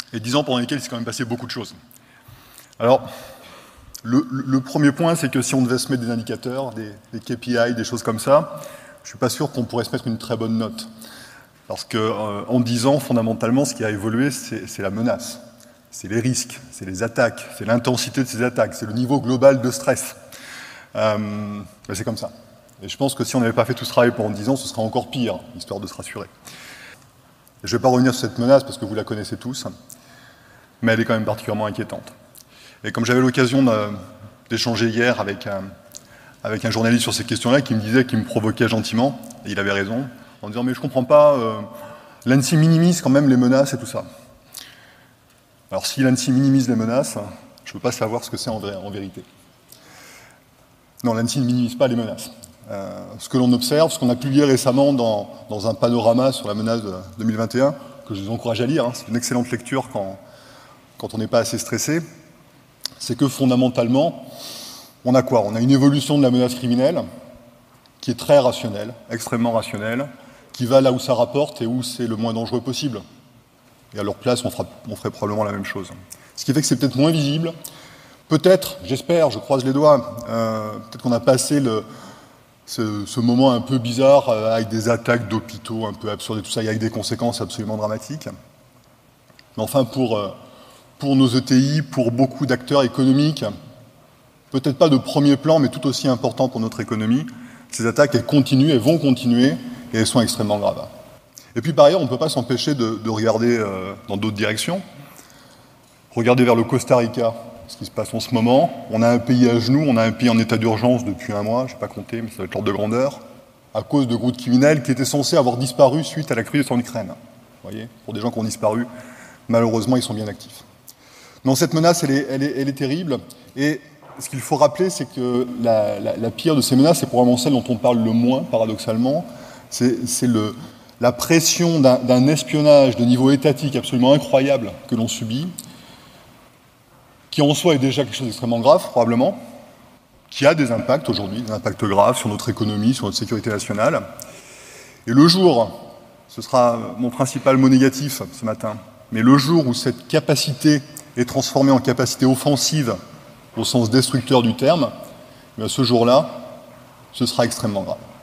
et 10 ans pendant lesquels il s'est quand même passé beaucoup de choses. Alors, le premier point, c'est que si on devait se mettre des indicateurs, des KPI, des choses comme ça, je ne suis pas sûr qu'on pourrait se mettre une très bonne note. Parce qu'en 10 ans, fondamentalement, ce qui a évolué, c'est la menace. C'est les risques, c'est les attaques, c'est l'intensité de ces attaques, c'est le niveau global de stress. C'est comme ça. Et je pense que si on n'avait pas fait tout ce travail pendant 10 ans, ce serait encore pire, histoire de se rassurer. Je ne vais pas revenir sur cette menace parce que vous la connaissez tous, mais elle est quand même particulièrement inquiétante. Et comme j'avais l'occasion d'échanger hier avec un journaliste sur ces questions-là, qui me disait, qui me provoquait gentiment, et il avait raison, en disant « mais je ne comprends pas, l'ANSSI minimise quand même les menaces et tout ça ». Alors si l'ANSSI minimise les menaces, je ne peux pas savoir ce que c'est en vérité. Non, l'ANSSI ne minimise pas les menaces. Ce que l'on observe, ce qu'on a publié récemment dans un panorama sur la menace de 2021, que je vous encourage à lire, hein, c'est une excellente lecture quand on n'est pas assez stressé, c'est que fondamentalement, on a quoi? On a une évolution de la menace criminelle qui est très rationnelle, extrêmement rationnelle, qui va là où ça rapporte et où c'est le moins dangereux possible. Et à leur place, on ferait probablement la même chose. Ce qui fait que c'est peut-être moins visible. Peut-être, j'espère, je croise les doigts, peut-être qu'on a passé ce moment un peu bizarre avec des attaques d'hôpitaux un peu absurdes et tout ça, avec des conséquences absolument dramatiques. Mais enfin, pour nos ETI, pour beaucoup d'acteurs économiques, peut-être pas de premier plan, mais tout aussi important pour notre économie, ces attaques, elles continuent, elles vont continuer, et elles sont extrêmement graves. Et puis par ailleurs, on ne peut pas s'empêcher de regarder dans d'autres directions. Regarder vers le Costa Rica, ce qui se passe en ce moment. On a un pays à genoux, on a un pays en état d'urgence depuis un mois, je n'ai pas compté, mais ça va être l'ordre de grandeur, à cause de groupes criminels qui étaient censés avoir disparu suite à la crise en Ukraine. Vous voyez, pour des gens qui ont disparu, malheureusement, ils sont bien actifs. Non, cette menace, elle est terrible, et ce qu'il faut rappeler, c'est que la pire de ces menaces, c'est probablement celle dont on parle le moins, paradoxalement, c'est la pression d'un espionnage de niveau étatique absolument incroyable que l'on subit, qui en soi est déjà quelque chose d'extrêmement grave, probablement, qui a des impacts aujourd'hui, des impacts graves sur notre économie, sur notre sécurité nationale. Et le jour, ce sera mon principal mot négatif ce matin, mais le jour où cette capacité est transformée en capacité offensive au sens destructeur du terme, ce jour-là, ce sera extrêmement grave.